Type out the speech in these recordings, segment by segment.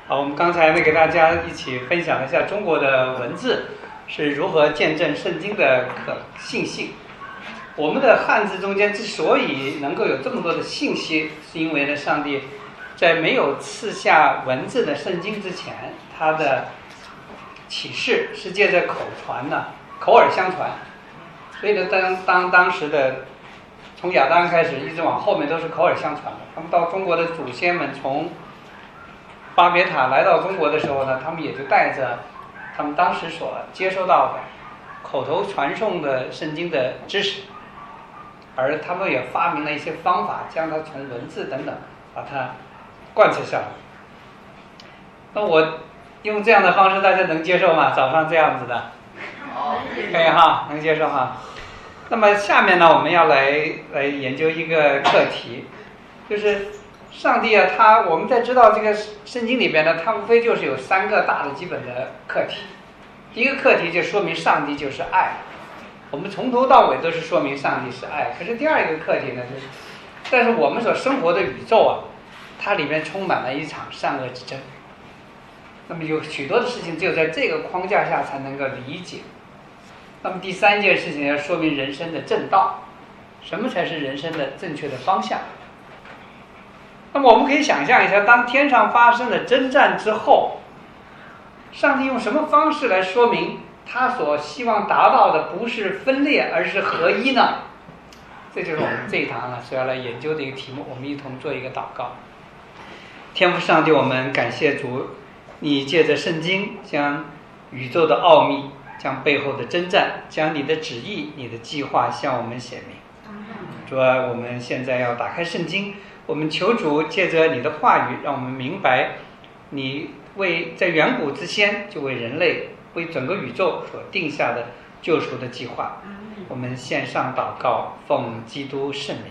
好，我们刚才呢给大家一起分享一下中国的文字是如何见证圣经的可信性。我们的汉字中间之所以能够有这么多的信息，是因为呢，上帝在没有赐下文字的圣经之前，他的启示是借着口传的，口耳相传。所以呢，当时的从亚当开始一直往后面都是口耳相传的。他们到中国的祖先们从巴别塔来到中国的时候呢，他们也就带着他们当时所接收到的口头传送的圣经的知识，而他们也发明了一些方法，将它从文字等等把它贯彻下来。那我用这样的方式，大家能接受吗？早上这样子的，可以哈，能接受哈。那么下面呢，我们要来研究一个课题，就是上帝啊，我们在知道这个圣经里边呢，它无非就是有3个大的基本的课题。第一个课题就说明上帝就是爱，我们从头到尾都是说明上帝是爱。可是第二个课题呢，就是但是我们所生活的宇宙啊，它里面充满了一场善恶之争。那么有许多的事情只有在这个框架下才能够理解。那么第3件事情要说明人生的正道，什么才是人生的正确的方向。那么我们可以想象一下，当天上发生了征战之后，上帝用什么方式来说明他所希望达到的不是分裂而是合一呢？这就是我们这一堂呢所要来研究的一个题目。我们一同做一个祷告。天父上帝，我们感谢主，你借着圣经将宇宙的奥秘，将背后的征战，将你的旨意你的计划向我们显明。主啊，我们现在要打开圣经，我们求主借着你的话语，让我们明白你在远古之先就为人类为整个宇宙所定下的救赎的计划。我们献上祷告，奉基督圣名。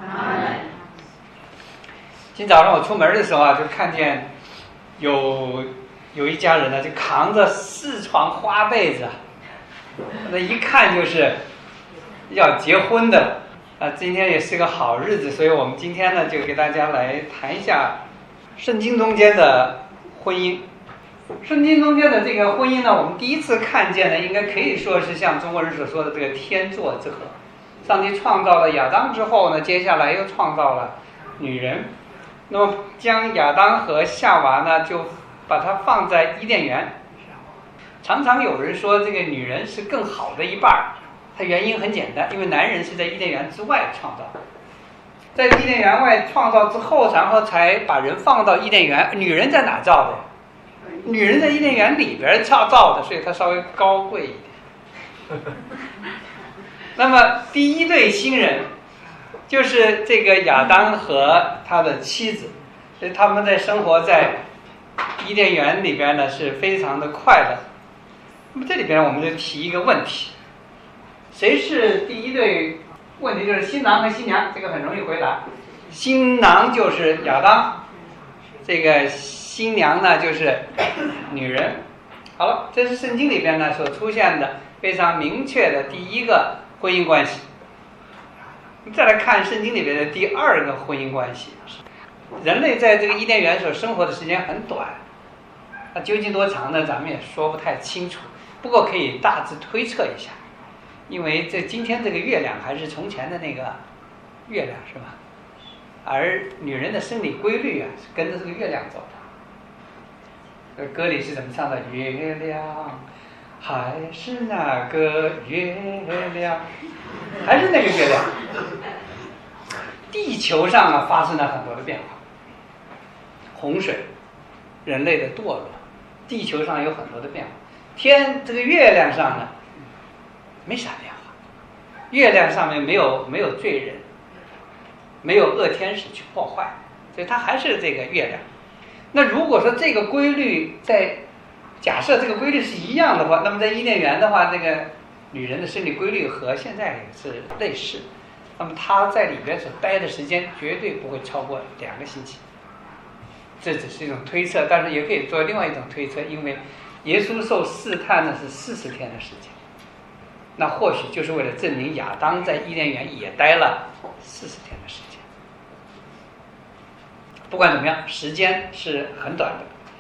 今早上我出门的时候啊，就看见有一家人呢，就扛着4床花被子，那一看就是要结婚的今天也是个好日子，所以我们今天呢就给大家来谈一下圣经中间的婚姻。圣经中间的这个婚姻呢，我们第一次看见呢，应该可以说是像中国人所说的这个天作之合。上帝创造了亚当之后呢，接下来又创造了女人，那么将亚当和夏娃呢就把它放在伊甸园。常常有人说这个女人是更好的一半，它原因很简单，因为男人是在伊甸园之外创造，在伊甸园外创造之后，然后才把人放到伊甸园。女人在哪造的？女人在伊甸园里边造的，所以它稍微高贵一点。那么第一对新人就是这个亚当和他的妻子，所以他们在生活在伊甸园里边呢是非常的快乐。那么这里边我们就提一个问题，谁是第一对？问题就是新郎和新娘，这个很容易回答。新郎就是亚当，这个新娘呢就是女人。好了，这是圣经里边呢所出现的非常明确的第一个婚姻关系。再来看圣经里边的第2个婚姻关系。人类在这个伊甸园所生活的时间很短，那究竟多长呢？咱们也说不太清楚，不过可以大致推测一下。因为今天这个月亮还是从前的那个月亮，是吧？而女人的生理规律啊，是跟着这个月亮走的。歌里是怎么唱的？月亮还是那个月亮，还是那个月亮。地球上啊发生了很多的变化，洪水，人类的堕落，地球上有很多的变化。这个月亮上呢没啥变化，月亮上面没有罪人，没有恶天使去破坏，所以它还是这个月亮。那如果说这个规律假设这个规律是一样的话，那么在伊甸园的话，这个女人的生理规律和现在也是类似，那么她在里边所待的时间绝对不会超过2个星期。这只是一种推测，但是也可以做另外一种推测，因为耶稣受试探呢是40天的时间，那或许就是为了证明亚当在伊甸园也待了40天的时间。不管怎么样，时间是很短的。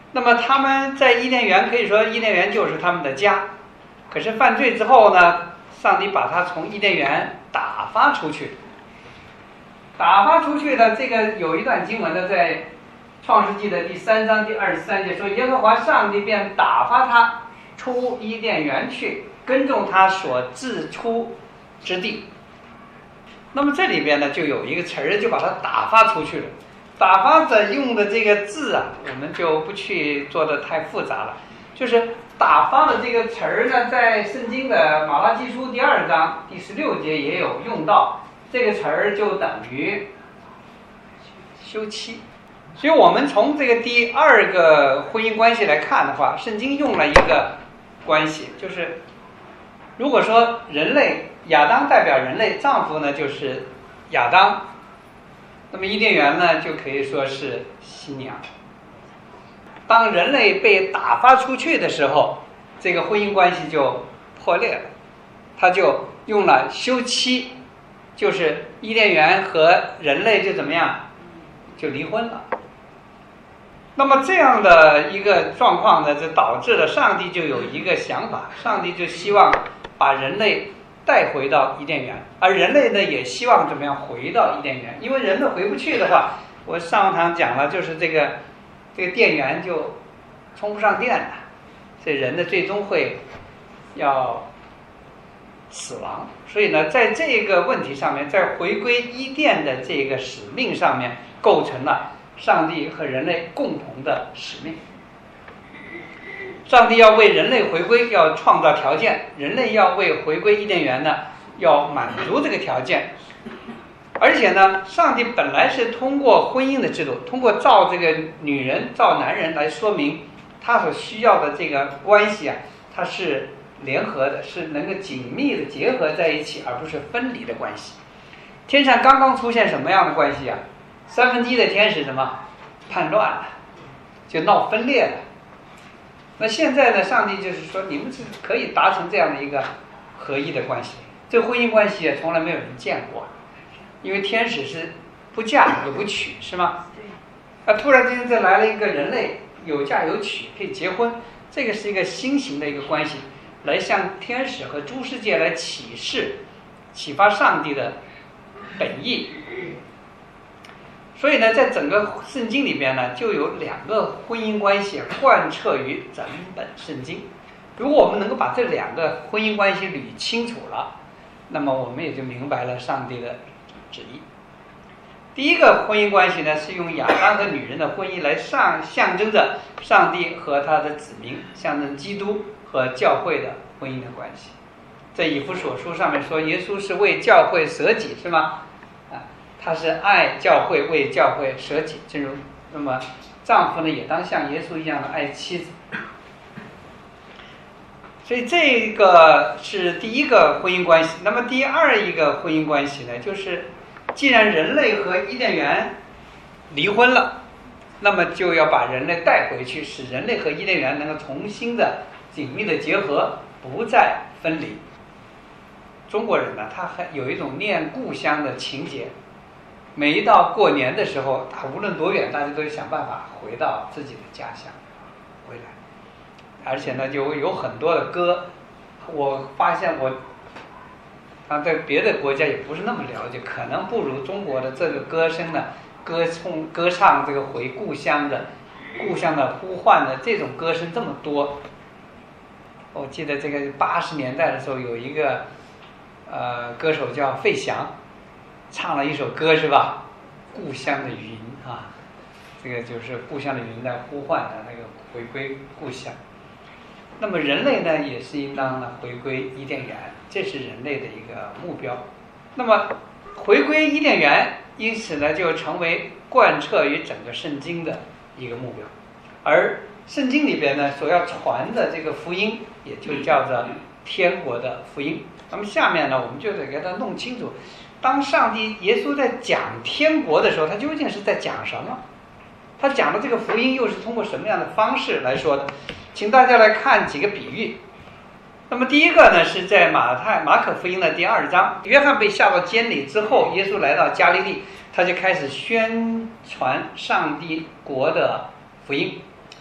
那么他们在伊甸园可以说伊甸园就是他们的家，可是犯罪之后呢，上帝把他从伊甸园打发出去。打发出去的这个有一段经文呢，在创世纪的第3章第23节说，耶和华上帝便打发他出伊甸园去，耕种他所自出之地。那么这里边呢，就有一个词儿，就把它打发出去了。打发者用的这个字啊，我们就不去做的太复杂了。就是打发的这个词儿呢，在圣经的马拉基书第2章第16节也有用到。这个词儿就等于休妻。所以我们从这个第2个婚姻关系来看的话，圣经用了一个关系，就是如果说人类亚当代表人类，丈夫呢就是亚当，那么伊甸园呢就可以说是新娘。当人类被打发出去的时候，这个婚姻关系就破裂了，他就用了休妻，就是伊甸园和人类就怎么样，就离婚了。那么这样的一个状况呢，就导致了上帝就有一个想法，上帝就希望把人类带回到伊甸园，而人类呢也希望怎么样回到伊甸园，因为人类回不去的话，我上堂讲了，就是这个电源就充不上电了，所以人呢最终会要死亡。所以呢，在这个问题上面，在回归伊甸的这个使命上面，构成了上帝和人类共同的使命。上帝要为人类回归，要创造条件；人类要为回归伊甸园呢，要满足这个条件。而且呢，上帝本来是通过婚姻的制度，通过造这个女人、造男人来说明他所需要的这个关系啊，它是联合的，是能够紧密的结合在一起，而不是分离的关系。天上刚刚出现什么样的关系啊？1/3的天使什么叛乱了，就闹分裂了。那现在呢，上帝就是说，你们是可以达成这样的一个合一的关系。这婚姻关系也从来没有人见过，因为天使是不嫁也不娶，是吗？突然之间这来了一个人类，有嫁有娶，可以结婚，这个是一个新型的一个关系，来向天使和诸世界来启发上帝的本意。所以呢，在整个圣经里边呢，就有2个婚姻关系贯彻于整本圣经。如果我们能够把这2个婚姻关系捋清楚了，那么我们也就明白了上帝的旨意。第一个婚姻关系呢，是用亚当和女人的婚姻来象征着上帝和他的子民，象征基督和教会的婚姻的关系。在以弗所书上面说，耶稣是为教会舍己，是吗？他是爱教会，为教会舍己，正如那么丈夫呢也当像耶稣一样的爱妻子。所以这个是第一个婚姻关系。那么第2一个婚姻关系呢，就是既然人类和伊甸园离婚了，那么就要把人类带回去，使人类和伊甸园能够重新的紧密的结合，不再分离。中国人呢，他还有一种念故乡的情节。每一到过年的时候，无论多远，大家都想办法回到自己的家乡回来。而且呢，就有很多的歌，我发现在别的国家也不是那么了解，可能不如中国的这个歌声呢，歌唱这个回故乡的呼唤的这种歌声这么多。我记得这个80年代的时候，有一个歌手叫费翔，唱了一首歌是吧？故乡的云啊，这个就是故乡的云在呼唤的那个回归故乡。那么人类呢，也是应当呢回归伊甸园，这是人类的一个目标。那么回归伊甸园，因此呢就成为贯彻于整个圣经的一个目标。而圣经里边呢所要传的这个福音，也就叫做天国的福音。那么下面呢，我们就得给它弄清楚，当上帝耶稣在讲天国的时候，他究竟是在讲什么？他讲的这个福音又是通过什么样的方式来说的？请大家来看几个比喻。那么第一个呢，是在马可福音的第2章，约翰被下到监里之后，耶稣来到加利利，他就开始宣传上帝国的福音。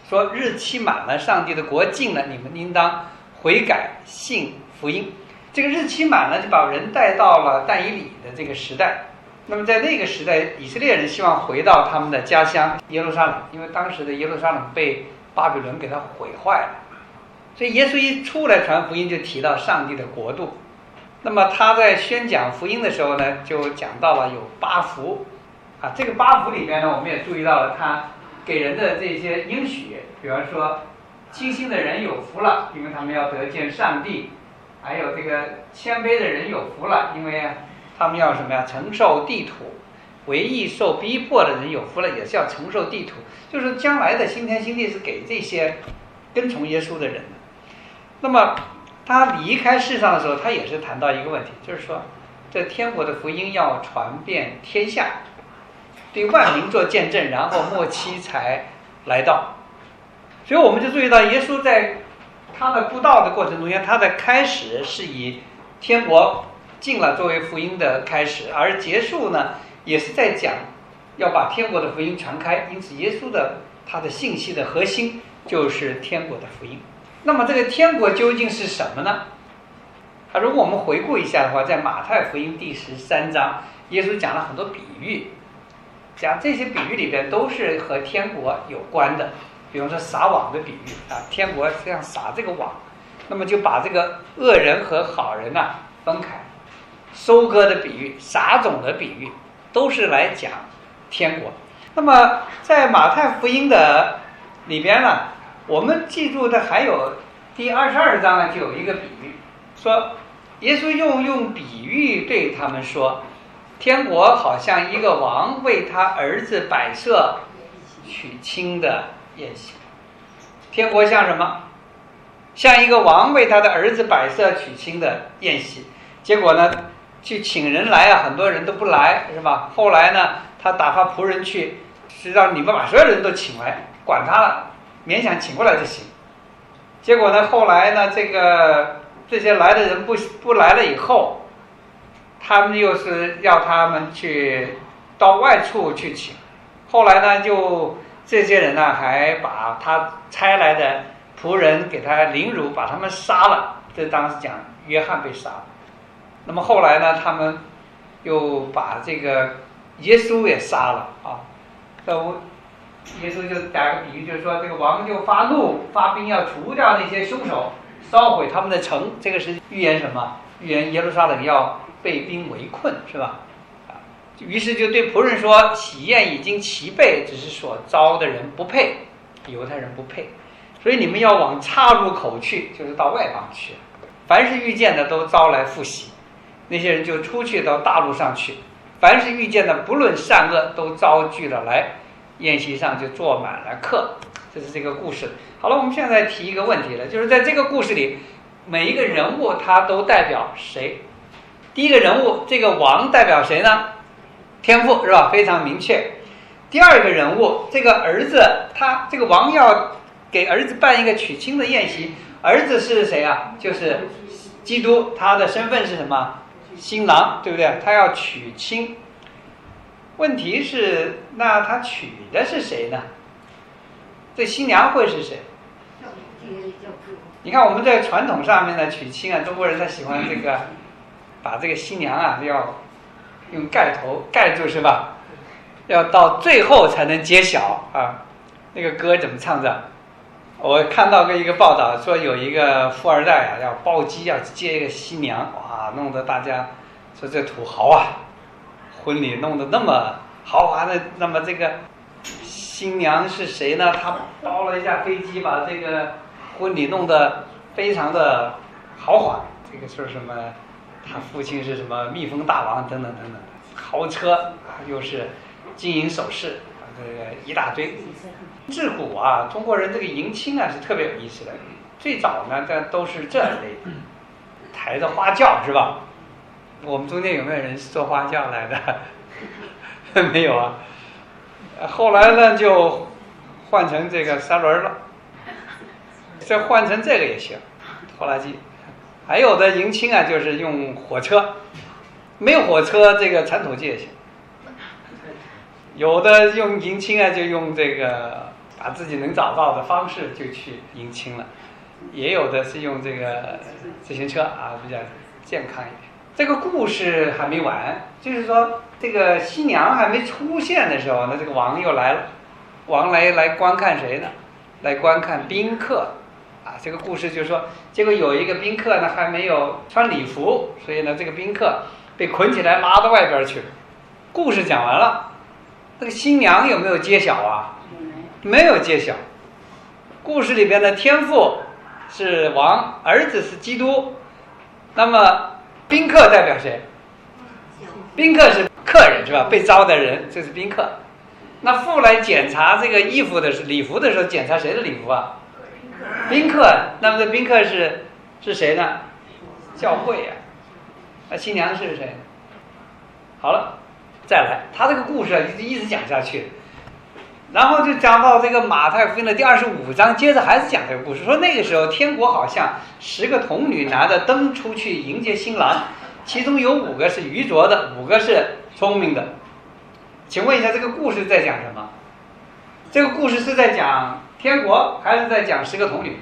说日期满了，上帝的国近了，你们应当悔改信福音。这个日期满了，就把人带到了但以理的这个时代。那么在那个时代，以色列人希望回到他们的家乡耶路撒冷，因为当时的耶路撒冷被巴比伦给它毁坏了。所以耶稣一出来传福音，就提到上帝的国度。那么他在宣讲福音的时候呢，就讲到了有8福啊。这个8福里边呢，我们也注意到了他给人的这些应许，比方说清心的人有福了，因为他们要得见上帝；还有这个谦卑的人有福了，因为他们要什么呀？承受地土。为义受逼迫的人有福了，也是要承受地土。就是将来的新天新地是给这些跟从耶稣的人的。那么他离开世上的时候，他也是谈到一个问题，就是说这天国的福音要传遍天下，对万民做见证，然后末期才来到。所以我们就注意到耶稣在他的布道的过程中间，他的开始是以天国近了作为福音的开始，而结束呢也是在讲要把天国的福音传开。因此耶稣的他的信息的核心就是天国的福音。那么这个天国究竟是什么呢？如果我们回顾一下的话，在马太福音第13章，耶稣讲了很多比喻，讲这些比喻里边都是和天国有关的。比方说撒网的比喻啊，天国这样撒这个网，那么就把这个恶人和好人分开。收割的比喻、撒种的比喻，都是来讲天国。那么在马太福音的里边呢，我们记住的还有第22章呢，就有一个比喻，说耶稣用比喻对他们说，天国好像一个王为他儿子摆设娶亲的宴席。天国像什么？像一个王为他的儿子摆设娶亲的宴席。结果呢，去请人来很多人都不来，是吧？后来呢，他打发仆人去，是让你们把所有人都请来，管他了，勉强请过来就行。结果呢，后来呢，这些来的人不来了以后，他们又是要他们去到外处去请。后来呢，就这些人呢，还把他差来的仆人给他凌辱，把他们杀了。这当时讲约翰被杀了。那么后来呢，他们又把这个耶稣也杀了啊。耶稣就打个比喻，就是说这个王就发怒发兵要除掉那些凶手，烧毁他们的城。这个是预言什么？预言耶路撒冷要被兵围困，是吧？于是就对仆人说，喜宴已经齐备，只是所招的人不配，犹太人不配，所以你们要往岔路口去，就是到外邦去。凡是遇见的都招来赴席，那些人就出去到大路上去。凡是遇见的不论善恶都招聚了来，宴席上就坐满了客。这是这个故事。好了，我们现在提一个问题了，就是在这个故事里，每一个人物他都代表谁？第一个人物，这个王代表谁呢？天父，是吧？非常明确。第二个人物，这个儿子，他这个王要给儿子办一个娶亲的宴席，儿子是谁啊？就是基督，他的身份是什么？新郎，对不对？他要娶亲。问题是，那他娶的是谁呢？这新娘会是谁？你看我们在传统上面的娶亲中国人他喜欢把这个新娘要用盖头盖住，是吧？要到最后才能揭晓啊。那个歌怎么唱着？我看到过一个报道，说有一个富二代要包机要接一个新娘，哇，弄得大家说这土豪啊，婚礼弄得那么豪华的。那么这个新娘是谁呢？他包了一架飞机，把这个婚礼弄得非常的豪华。这个说什么？他父亲是什么蜜蜂大王等等等等，豪车又是金银首饰，这个一大堆。自古中国人这个迎亲是特别有意思的。最早呢，这都是这类的，抬着花轿，是吧？我们中间有没有人是坐花轿来的？没有啊。后来呢，就换成这个三轮了，再换成这个也行，拖拉机。还有的迎亲就是用火车，没有火车这个铲土机也行。有的用迎亲就用这个把自己能找到的方式就去迎亲了，也有的是用这个自行车啊，比较健康一点。这个故事还没完，就是说这个新娘还没出现的时候呢，这个王又来了，王来观看谁呢？来观看宾客啊。这个故事就是说，结果有一个宾客呢还没有穿礼服，所以呢这个宾客被捆起来拉到外边去了。故事讲完了，这个新娘有没有揭晓啊？没有揭晓。故事里边的天父是王，儿子是基督，那么宾客代表谁？宾客是客人是吧？被招的人，这是宾客。那父来检查这个衣服的是礼服的时候，检查谁的礼服啊？宾客。那么这宾客是谁呢？教会呀。那新娘是谁？好了，再来，他这个故事一直讲下去，然后就讲到这个马太福音的第25章，接着还是讲这个故事，说那个时候天国好像10个童女拿着灯出去迎接新郎，其中有5个是愚拙的，5个是聪明的。请问一下，这个故事在讲什么？这个故事是在讲天国，还是在讲10个童女？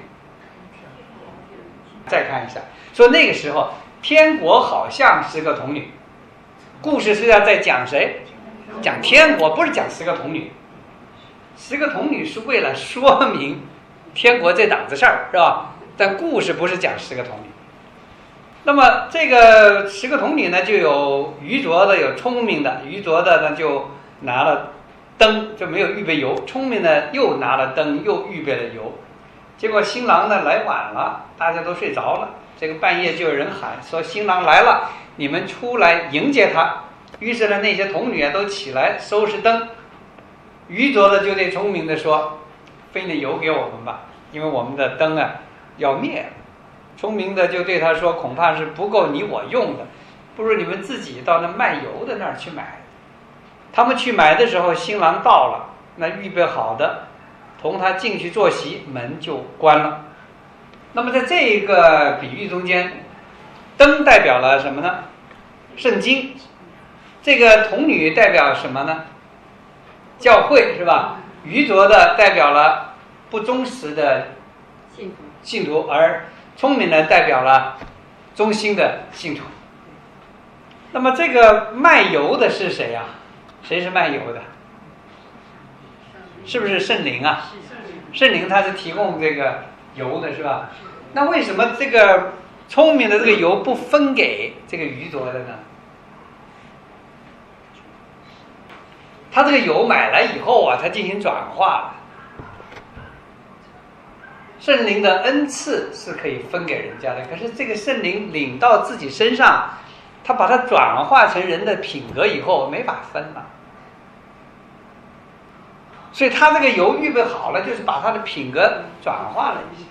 再看一下，说那个时候天国好像10个童女，故事是要在讲谁？讲天国，不是讲10个童女。10个童女是为了说明天国这档子事儿，是吧？但故事不是讲10个童女。那么这个10个童女呢，就有愚拙的，有聪明的。愚拙的呢就拿了灯，就没有预备油；聪明的又拿了灯，又预备了油。结果新郎呢来晚了，大家都睡着了。这个半夜就有人喊说：“新郎来了，你们出来迎接他。”于是呢，那些童女啊都起来收拾灯。愚拙的就对聪明的说：“分点油给我们吧，因为我们的灯啊要灭了。”聪明的就对他说：“恐怕是不够你我用的，不如你们自己到那卖油的那儿去买。”他们去买的时候，新郎到了，那预备好的同他进去坐席，门就关了。那么在这个比喻中间，灯代表了什么呢？圣经。这个童女代表什么呢？教会，是吧？愚拙的代表了不忠实的信徒，而聪明的代表了忠心的信徒。那么这个卖油的是谁呀？谁是卖油的？是不是圣灵啊？圣灵他是提供这个油的，是吧？那为什么这个聪明的这个油不分给这个愚拙的呢？他这个油买来以后啊，他进行转化了。圣灵的恩赐是可以分给人家的，可是这个圣灵领到自己身上，他把它转化成人的品格以后，没法分了。所以他这个油预备好了，就是把他的品格转化了一下。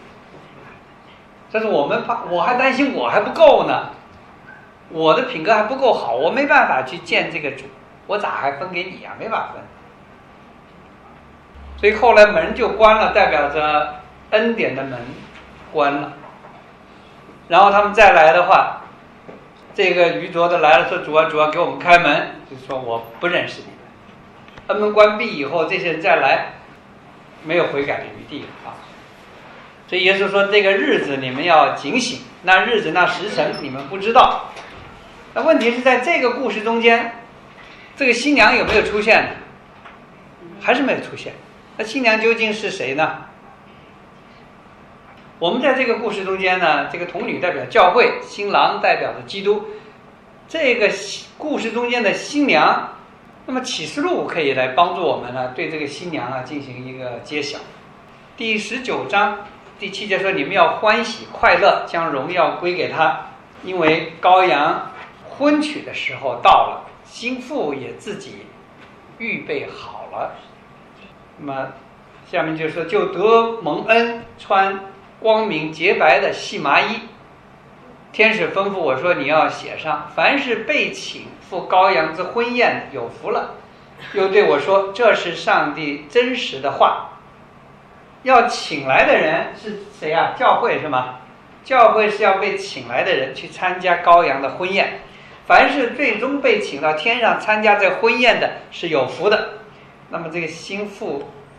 但是我还担心我还不够呢，我的品格还不够好，我没办法去见这个主，我咋还分给你啊？没法分。所以后来门就关了，代表着恩典的门关了。然后他们再来的话，这个愚拙的来了，说：“主啊，主啊，给我们开门。”就是说我不认识你们。恩门关闭以后，这些人再来，没有悔改的余地啊。所以耶稣说：“这个日子你们要警醒，那日子那时辰你们不知道。”那问题是在这个故事中间，这个新娘有没有出现呢？还是没有出现。那新娘究竟是谁呢？我们在这个故事中间呢，这个童女代表教会，新郎代表着基督。这个故事中间的新娘，那么启示录可以来帮助我们呢，对这个新娘啊进行一个揭晓。第19章第7节说：“你们要欢喜快乐，将荣耀归给他，因为羔羊婚娶的时候到了，新妇也自己预备好了。”那么下面就说：“就得蒙恩，穿光明洁白的细麻衣。天使吩咐我说，你要写上，凡是被请赴羔羊之婚宴有福了。又对我说，这是上帝真实的话。要请来的人是谁啊？教会是吗？教会是要被请来的人去参加羔羊的婚宴。凡是最终被请到天上参加这婚宴的是有福的。那么这个新妇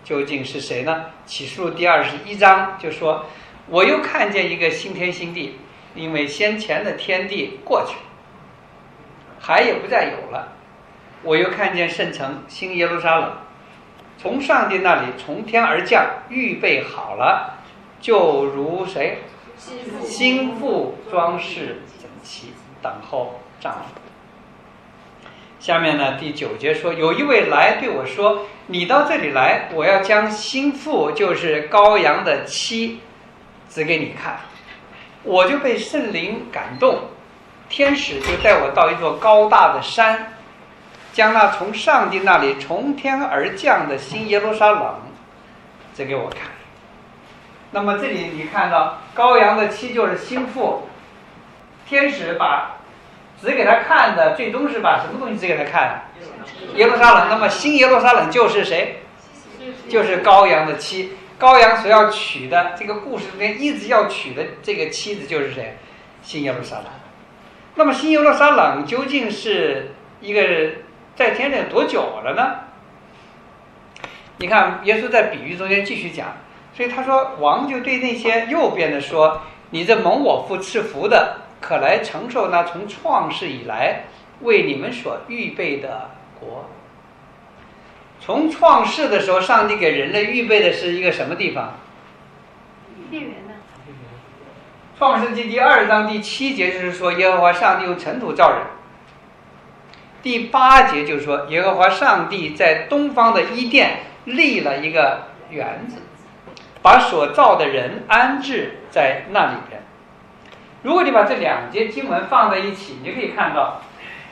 究竟是谁呢？启示录第21章就说，我又看见一个新天新地，因为先前的天地过去，海也不再有了。我又看见圣城新耶路撒冷从上帝那里从天而降，预备好了，就如谁？新妇装饰整齐，等候丈夫。下面呢，第9节说，有一位来对我说，你到这里来，我要将新妇，就是羔羊的妻，指给你看。我就被圣灵感动，天使就带我到一座高大的山，将那从上帝那里从天而降的新耶路撒冷指给我看。那么这里你看到羔羊的妻就是新妇，天使把指给他看的，最终是把什么东西指给他看？耶路撒冷。那么新耶路撒冷就是谁？就是羔羊的妻。羔羊所要娶的，这个故事里面一直要娶的这个妻子就是谁？新耶路撒冷。那么新耶路撒冷究竟是一个在天上多久了呢？你看耶稣在比喻中间继续讲，所以他说，王就对那些右边的说，你这蒙我父赐福的，可来承受那从创世以来为你们所预备的国。从创世的时候，上帝给人类预备的是一个什么地方？ 伊甸园呢？ 创世纪第2章第7节就是说，耶和华上帝用尘土造人。第8节就是说，耶和华上帝在东方的伊甸立了一个园子，把所造的人安置在那里边。如果你把这2节经文放在一起，你就可以看到，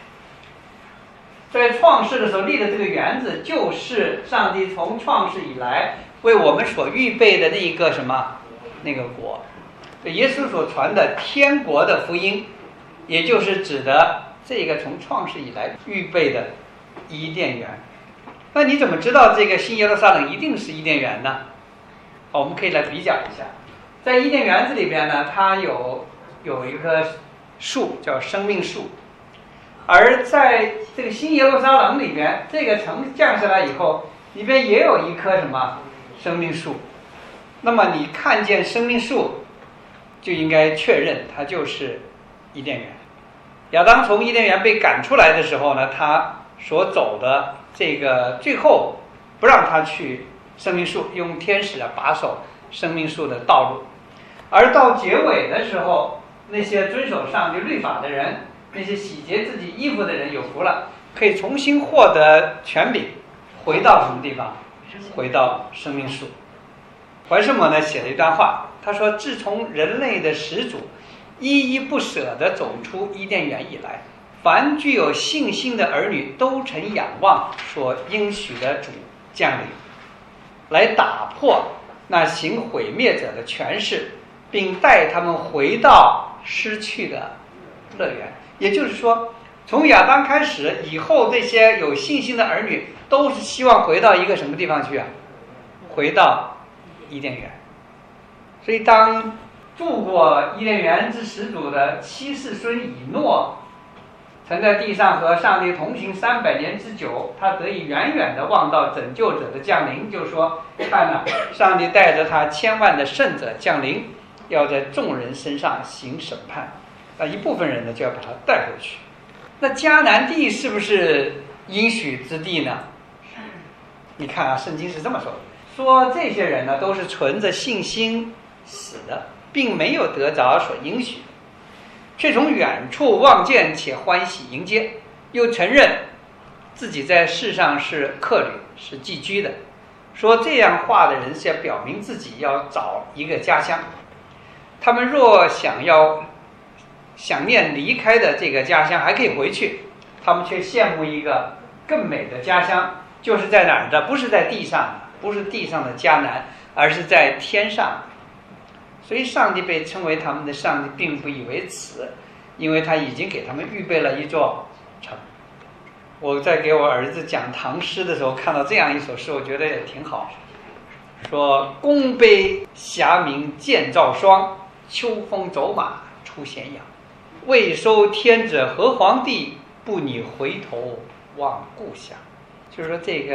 在创世的时候立的这个园子，就是上帝从创世以来为我们所预备的那一个什么？那个国。耶稣所传的天国的福音，也就是指的这个从创世以来预备的伊甸园。那你怎么知道这个新耶路撒冷一定是伊甸园呢？我们可以来比较一下，在伊甸园子里边呢，它有一棵树叫生命树，而在这个新耶路撒冷里边，这个城降下来以后，里边也有一棵什么生命树。那么你看见生命树，就应该确认它就是伊甸园。亚当从伊甸园被赶出来的时候呢，他所走的这个最后不让他去生命树，用天使来把守生命树的道路。而到结尾的时候，那些遵守上帝律法的人，那些洗洁自己衣服的人有福了，可以重新获得权柄，回到什么地方？回到生命树。怀斯谟呢写了一段话，他说，自从人类的始祖依依不舍地走出伊甸园以来，凡具有信心的儿女都曾仰望所应许的主降临，来打破那行毁灭者的权势，并带他们回到失去的乐园。也就是说，从亚当开始以后，这些有信心的儿女都是希望回到一个什么地方去啊？回到伊甸园。所以当住过伊甸园之始祖的7世孙以诺曾在地上和上帝同行300年之久，他得以远远地望到拯救者的降临，就说，看哪，上帝带着他千万的圣者降临，要在众人身上行审判。那一部分人呢，就要把他带回去。那迦南地是不是应许之地呢？你看啊，圣经是这么说的，说这些人呢都是存着信心死的，并没有得着所应许的，却从远处望见且欢喜迎接，又承认自己在世上是客旅，是寄居的。说这样话的人是要表明自己要找一个家乡，他们若想念离开的这个家乡还可以回去，他们却羡慕一个更美的家乡，就是在哪儿的？不是在地上，不是地上的迦南，而是在天上。所以上帝被称为他们的上帝，并不以为耻，因为他已经给他们预备了一座城。我在给我儿子讲唐诗的时候，看到这样一首诗，我觉得也挺好，说，宫碑霞明见照霜，秋风走马出咸阳，未收天者何皇帝，不拟回头望故乡。就是说，这个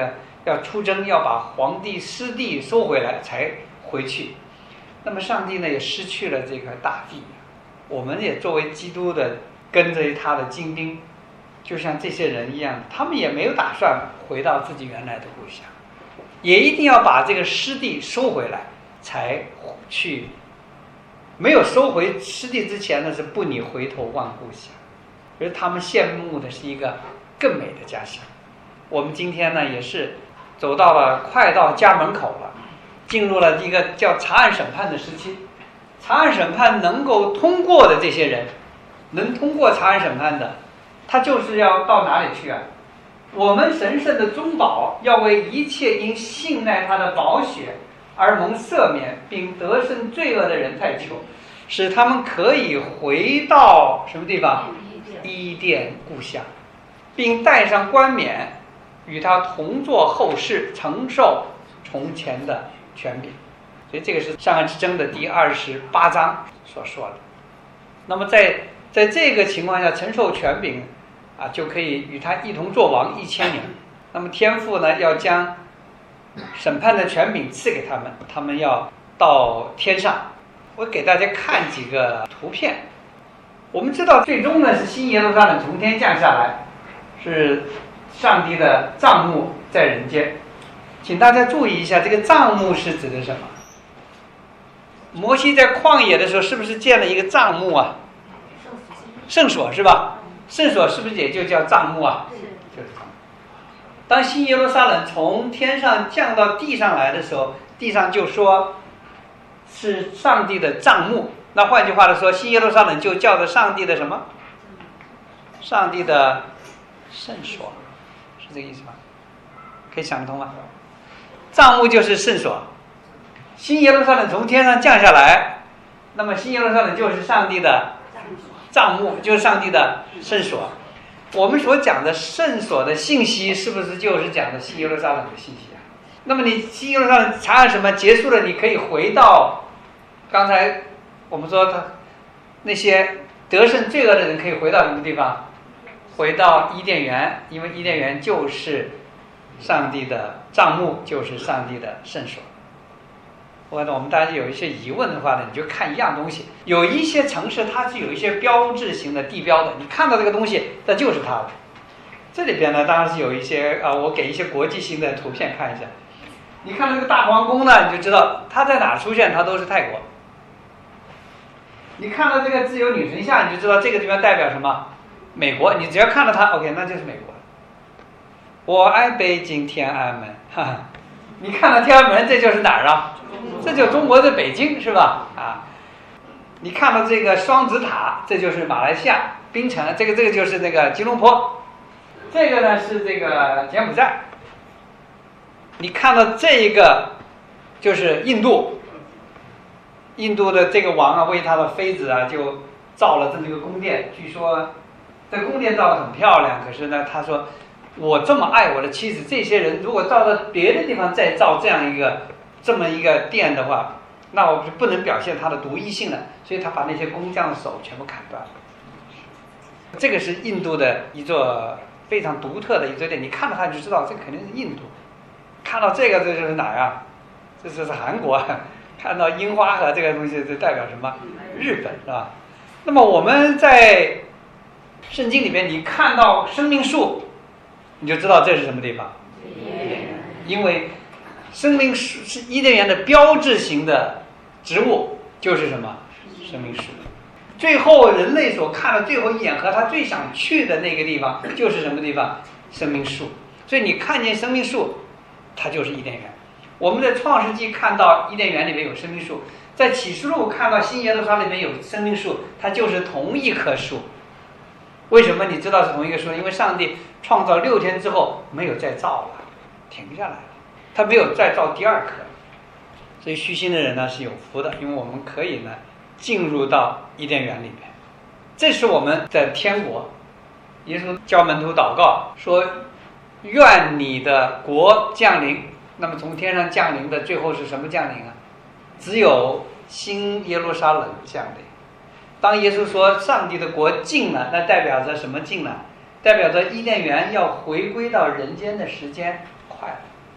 要出征，要把皇帝失地收回来才回去。那么上帝呢也失去了这个大地，我们也作为基督的跟着他的精兵，就像这些人一样，他们也没有打算回到自己原来的故乡，也一定要把这个失地收回来才去。没有收回失地之前呢，是不拟回头望故乡，而他们羡慕的是一个更美的家乡。我们今天呢也是走到了快到家门口了，进入了一个叫查案审判的时期。查案审判能够通过的这些人，能通过查案审判的，他就是要到哪里去啊？我们神圣的中保要为一切因信赖他的宝血而蒙赦免并得胜罪恶的人代求，使他们可以回到什么地方？伊甸故乡，并带上冠冕，与他同作后世，承受从前的权柄。所以这个是上岸之争的第28章所说的。那么在这个情况下，承受权柄啊，就可以与他一同作王1000年。那么天父呢，要将审判的权柄赐给他们，他们要到天上。我给大家看几个图片。我们知道最终呢是新耶路撒冷从天降下来，是上帝的帐幕在人间。请大家注意一下，这个帐幕是指的什么？摩西在旷野的时候是不是建了一个帐幕啊？圣所是吧？圣所是不是也就叫帐幕啊？就是帐幕。当新耶路撒冷从天上降到地上来的时候，地上就说是上帝的帐幕。那换句话来说，新耶路撒冷就叫做上帝的什么？上帝的圣所，是这个意思吗？可以想得通吗？帐幕就是圣所。新耶路撒冷从天上降下来，那么新耶路撒冷就是上帝的帐幕，就是上帝的圣所。我们所讲的圣所的信息，是不是就是讲的新耶路撒冷的信息啊？那么你新耶路撒冷查案什么结束了，你可以回到刚才我们说他那些得胜罪恶的人可以回到什么地方？回到伊甸园，因为伊甸园就是上帝的帐幕，就是上帝的圣所。我们大家有一些疑问的话呢，你就看一样东西。有一些城市它是有一些标志型的地标的，你看到这个东西，那就是它的。这里边呢，当然是有一些我给一些国际性的图片看一下。你看到这个大皇宫呢，你就知道它在哪出现，它都是泰国。你看到这个自由女神像，你就知道这个地方代表什么？美国。你只要看到它 ，OK， 那就是美国。我爱北京天安门，哈哈。你看到天安门，这就是哪儿啊？这就是中国的北京，是吧？啊，你看到这个双子塔，这就是马来西亚槟城，这个就是那个吉隆坡，这个呢是这个柬埔寨。你看到这一个就是印度，印度的这个王啊，为他的妃子啊就造了这么一个宫殿。据说这宫殿造得很漂亮，可是呢，他说我这么爱我的妻子，这些人如果到了别的地方再造这么一个殿的话，那我就不能表现它的独一性了，所以他把那些工匠的手全部砍断了。这个是印度的一座非常独特的一座殿，你看到它就知道这肯定是印度。看到这个，这就是哪儿啊？这就是韩国。看到樱花和这个东西，这代表什么？日本，是吧？那么我们在圣经里面，你看到生命树，你就知道这是什么地方？因为生命树是伊甸园的标志型的植物，就是什么？生命树。最后人类所看的最后一眼和他最想去的那个地方，就是什么地方？生命树。所以你看见生命树，它就是伊甸园。我们在创世纪看到伊甸园里面有生命树，在启示录看到新耶路撒冷里面有生命树，它就是同一棵树。为什么你知道是同一个树？因为上帝创造6天之后没有再造了，停下来了，他没有再造第2棵。所以虚心的人呢是有福的，因为我们可以呢进入到伊甸园里面。这是我们在天国，耶稣教门徒祷告说，愿你的国降临。那么从天上降临的最后是什么降临啊？只有新耶路撒冷降临。当耶稣说上帝的国近了，那代表着什么近了？代表着伊甸园要回归到人间的时间快了。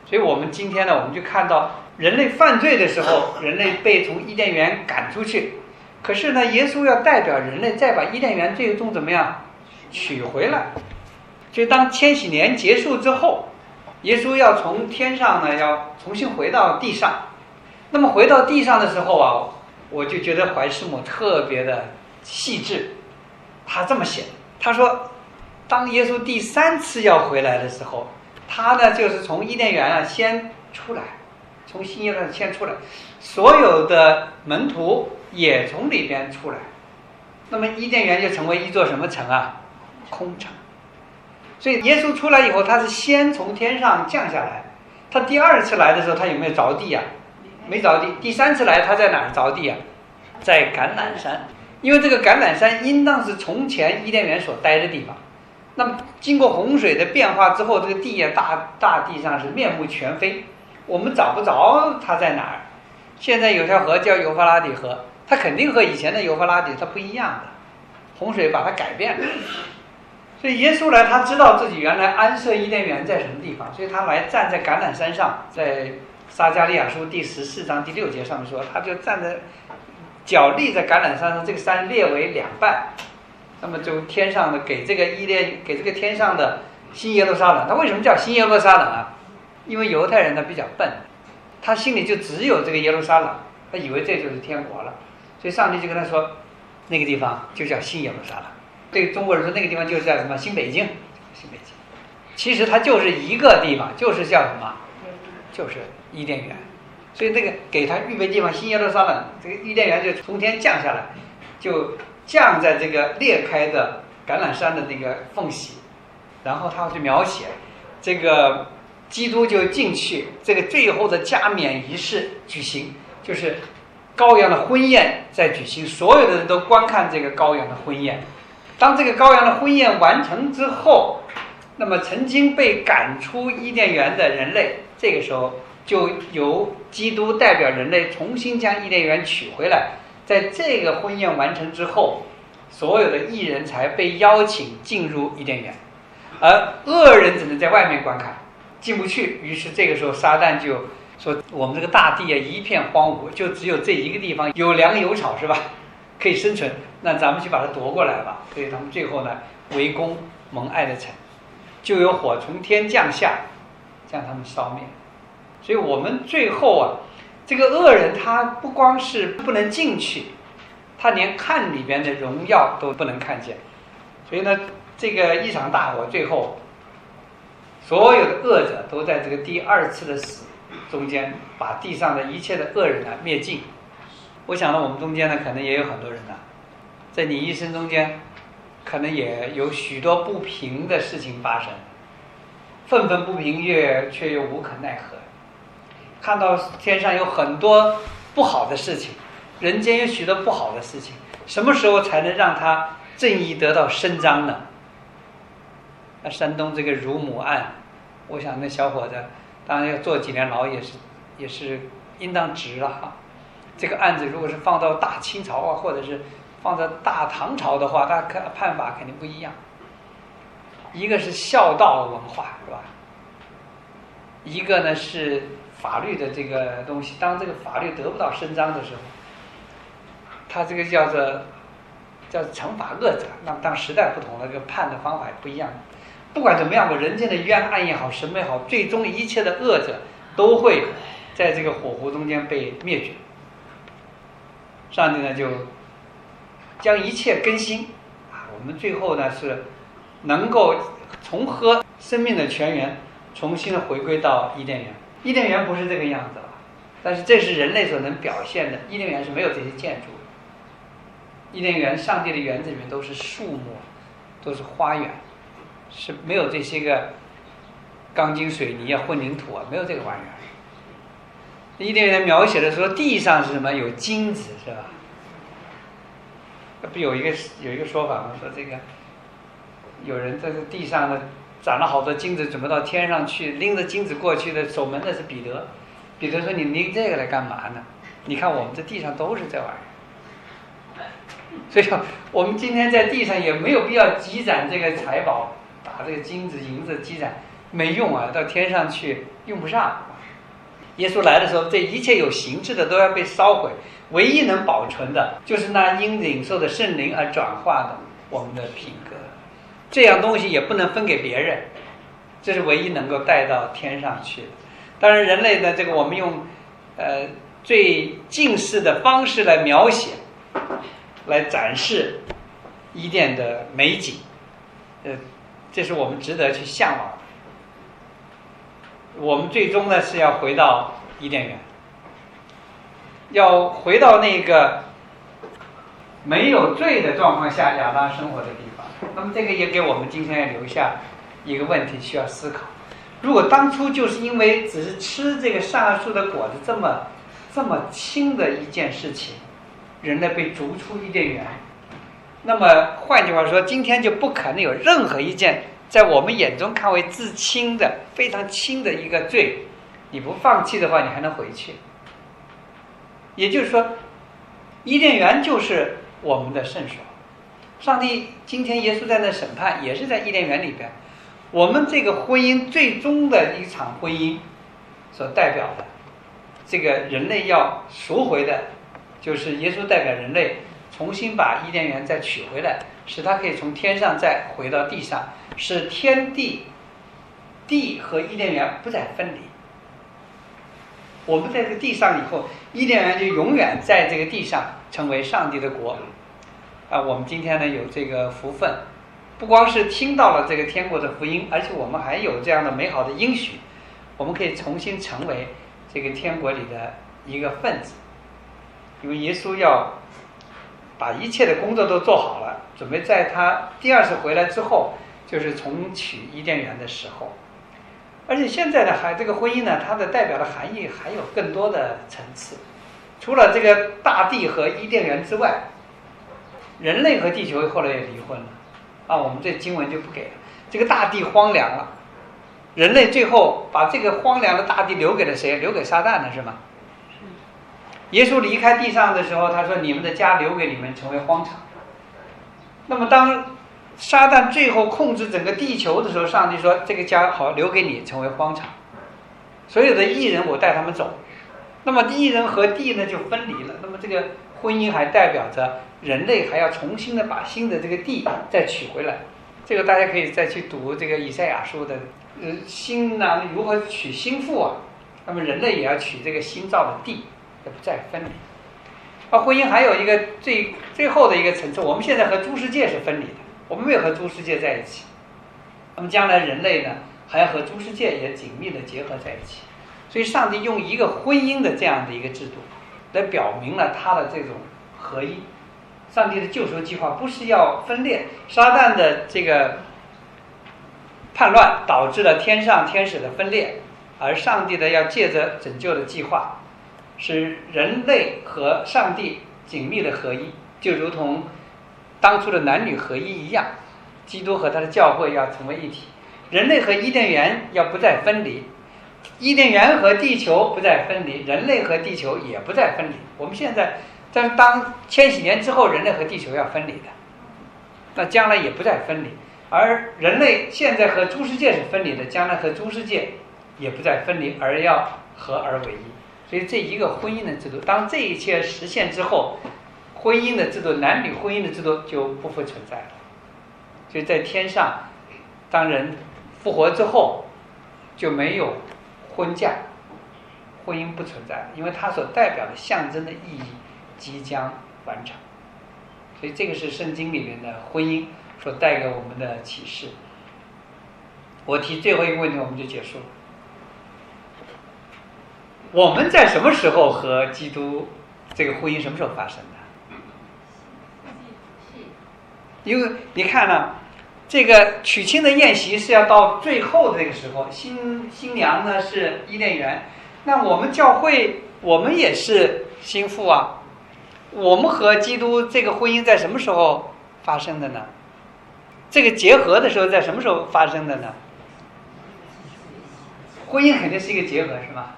所以我们今天呢，我们就看到人类犯罪的时候，人类被从伊甸园赶出去，可是呢，耶稣要代表人类再把伊甸园最终怎么样取回来。所以当千禧年结束之后，耶稣要从天上呢要重新回到地上。那么回到地上的时候啊，我就觉得怀师母特别的细致。他这么写，他说当耶稣第3次要回来的时候，他呢就是从伊甸园啊先出来，从新耶路撒冷先出来，所有的门徒也从里边出来，那么伊甸园就成为一座什么城啊？空城。所以耶稣出来以后，他是先从天上降下来。他第2次来的时候，他有没有着地啊？没着地。第3次来，他在哪儿着地啊？在橄榄山。因为这个橄榄山应当是从前伊甸园所待的地方。那么经过洪水的变化之后，这个地啊大地上是面目全非，我们找不着它在哪儿。现在有条河叫幼发拉底河，它肯定和以前的幼发拉底它不一样的，洪水把它改变了。所以耶稣来，他知道自己原来安设伊甸园在什么地方，所以他来站在橄榄山上，在撒迦利亚书第14章第6节上面说，他就站在脚立在橄榄山上，这个山列为2半，那么就天上的给这个天上的新耶路撒冷。他为什么叫新耶路撒冷啊？因为犹太人呢比较笨，他心里就只有这个耶路撒冷，他以为这就是天国了，所以上帝就跟他说，那个地方就叫新耶路撒冷。对中国人说，那个地方就是叫什么？新北京。新北京，其实它就是一个地方，就是叫什么？就是伊甸园。所以那个给他预备地方新耶路撒冷，这个伊甸园就从天降下来，就降在这个裂开的橄榄山的那个缝隙，然后他去描写这个基督就进去，这个最后的加冕仪式举行，就是羔羊的婚宴在举行，所有的人都观看这个羔羊的婚宴。当这个羔羊的婚宴完成之后，那么曾经被赶出伊甸园的人类，这个时候就由基督代表人类重新将伊甸园取回来。在这个婚宴完成之后，所有的义人才被邀请进入伊甸园，而恶人只能在外面观看，进不去。于是这个时候撒旦就说，我们这个大地啊一片荒芜，就只有这一个地方有粮有草，是吧？可以生存，那咱们去把它夺过来吧。所以他们最后呢围攻蒙爱的城，就有火从天降下，将他们烧灭。所以我们最后啊，这个恶人他不光是不能进去，他连看里边的荣耀都不能看见。所以呢，这个一场大火最后，所有的恶者都在这个第2次的死中间，把地上的一切的恶人呢灭尽。我想呢，我们中间呢，可能也有很多人呢，在你一生中间，可能也有许多不平的事情发生，愤愤不平，却又无可奈何。看到天上有很多不好的事情，人间有许多不好的事情，什么时候才能让他正义得到伸张呢？那山东这个乳母案，我想那小伙子当然要坐几年牢，也是应当值了哈。这个案子如果是放到大清朝啊，或者是放在大唐朝的话，他判法肯定不一样。一个是孝道文化，是吧？一个呢是法律的这个东西，当这个法律得不到伸张的时候，他这个叫惩罚恶者。那么当时代不同了，这个判的方法也不一样。不管怎么样，我人间的冤案也好，什么也好，最终一切的恶者都会在这个火湖中间被灭绝。上帝呢就将一切更新啊，我们最后呢是能够重合生命的泉源，重新的回归到伊甸园。伊甸园不是这个样子了，但是这是人类所能表现的。伊甸园是没有这些建筑的，伊甸园上帝的园子里面都是树木，都是花园，是没有这些个钢筋水泥啊、混凝土啊，没有这个玩意儿。伊甸园描写的说地上是什么？有金子，是吧？不有一个说法吗？说这个有人在这地上呢长了好多金子，准备到天上去，拎着金子过去的守门的是彼得。彼得说：“你拎这个来干嘛呢？你看我们这地上都是这玩意儿。”所以我们今天在地上也没有必要积攒这个财宝，把这个金子银子积攒， 没用啊，到天上去用不上。耶稣来的时候，这一切有形质的都要被烧毁，唯一能保存的就是那因领受的圣灵而转化的我们的品格。这样东西也不能分给别人，这是唯一能够带到天上去的。当然人类的这个我们用最近似的方式来描写，来展示伊甸的美景，这是我们值得去向往的。我们最终呢是要回到伊甸园，要回到那个没有罪的状况下亚当生活的地方。那么这个也给我们今天留下一个问题需要思考：如果当初就是因为只是吃这个善恶树的果子这么轻的一件事情，人类被逐出伊甸园，那么换句话说，今天就不可能有任何一件在我们眼中看为至轻的非常轻的一个罪，你不放弃的话，你还能回去。也就是说，伊甸园就是我们的圣所。上帝今天耶稣在那审判，也是在伊甸园里边。我们这个婚姻最终的一场婚姻所代表的，这个人类要赎回的，就是耶稣代表人类重新把伊甸园再取回来，使它可以从天上再回到地上，使天地和伊甸园不再分离。我们在这个地上以后，伊甸园就永远在这个地上成为上帝的国。我们今天呢有这个福分，不光是听到了这个天国的福音，而且我们还有这样的美好的应许，我们可以重新成为这个天国里的一个分子。因为耶稣要把一切的工作都做好了，准备在他第二次回来之后，就是重取伊甸园的时候。而且现在呢，这个婚姻呢，它的代表的含义还有更多的层次。除了这个大地和伊甸园之外，人类和地球后来也离婚了我们这经文就不给了。这个大地荒凉了，人类最后把这个荒凉的大地留给了谁？留给撒旦了，是吗？耶稣离开地上的时候，他说：“你们的家留给你们，成为荒场。”那么当撒旦最后控制整个地球的时候，上帝说：“这个家好，留给你，成为荒场。所有的义人，我带他们走。”那么义人和地呢就分离了。那么这个婚姻还代表着人类还要重新的把新的这个地再取回来。这个大家可以再去读这个以赛亚书的新郎如何娶新妇啊。那么人类也要取这个新造的地，也不再分离。婚姻还有一个最后的一个层次，我们现在和诸世界是分离的，我们没有和诸世界在一起。那么将来人类呢，还要和诸世界也紧密的结合在一起。所以上帝用一个婚姻的这样的一个制度，来表明了他的这种合一。上帝的救赎计划不是要分裂，撒旦的这个叛乱导致了天上天使的分裂，而上帝的要借着拯救的计划，使人类和上帝紧密的合一，就如同当初的男女合一一样。基督和他的教会要成为一体，人类和伊甸园要不再分离，伊甸园和地球不再分离，人类和地球也不再分离。我们现在当千禧年之后，人类和地球要分离的，那将来也不再分离。而人类现在和诸世界是分离的，将来和诸世界也不再分离，而要合而为一。所以这一个婚姻的制度，当这一切实现之后，婚姻的制度，男女婚姻的制度就不复存在了。所以在天上，当人复活之后，就没有婚嫁，婚姻不存在了，因为它所代表的象征的意义即将完成。所以这个是圣经里面的婚姻所带给我们的启示。我提最后一个问题，我们就结束了。我们在什么时候和基督这个婚姻什么时候发生的？因为你看呢，这个娶亲的宴席是要到最后的这个时候，新娘呢是伊甸园，那我们教会我们也是新妇啊。我们和基督这个婚姻在什么时候发生的呢？这个结合的时候在什么时候发生的呢？婚姻肯定是一个结合，是吗？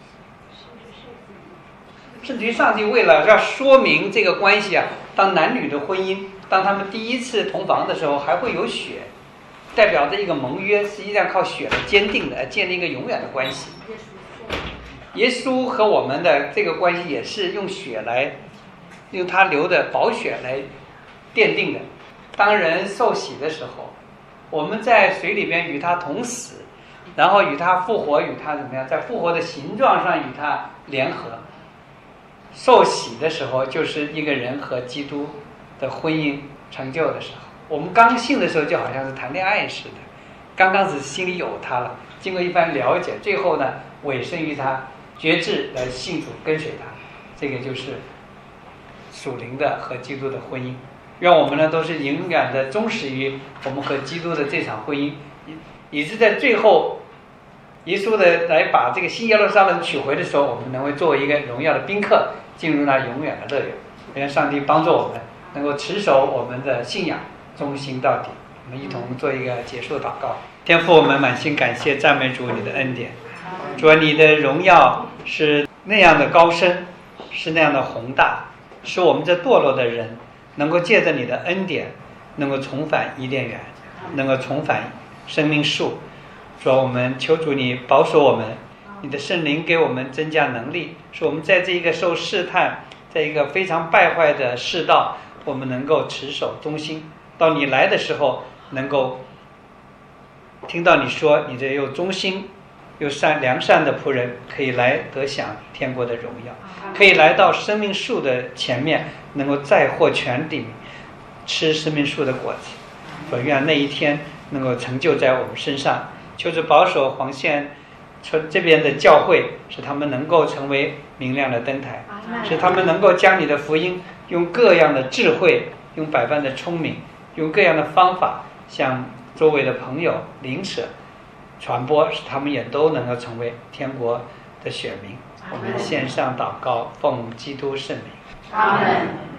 甚至于上帝为了要说明这个关系啊，当男女的婚姻，当他们第一次同房的时候还会有血， 代表着一个盟约，实际上靠血来坚定的，建立一个永远的关系。耶稣和我们的这个关系也是用血来，用他流的宝血来奠定的。当人受洗的时候，我们在水里边与他同死，然后与他复活，与他怎么样，在复活的形状上与他联合。受洗的时候，就是一个人和基督的婚姻成就的时候。我们刚信的时候就好像是谈恋爱似的，刚开始心里有他了，经过一番了解，最后呢委身于他，决志来信主跟随他，这个就是属灵的和基督的婚姻。愿我们呢都是永远的忠实于我们和基督的这场婚姻，以致在最后耶稣的来把这个新耶路撒冷取回的时候，我们能够作为一个荣耀的宾客进入那永远的乐园。愿上帝帮助我们能够持守我们的信仰，忠心到底。我们一同做一个结束祷告。天父，我们满心感谢赞美主你的恩典。主啊，你的荣耀是那样的高深，是那样的宏大，使我们这堕落的人能够借着你的恩典，能够重返伊甸园，能够重返生命树。主啊，我们求主你保守我们，你的圣灵给我们增加能力，使我们在这一个受试探，在一个非常败坏的世道，我们能够持守忠心，到你来的时候能够听到你说，你这又忠心又良善的仆人可以来得享天国的荣耀，可以来到生命树的前面，能够再获全鼎，吃生命树的果子。我愿那一天能够成就在我们身上。求主保守黄县这边的教会，使他们能够成为明亮的灯台，使他们能够将你的福音用各样的智慧，用百般的聪明，用各样的方法向周围的朋友邻舍传播，使他们也都能够成为天国的选民。我们献上祷告，奉基督圣名。 阿门。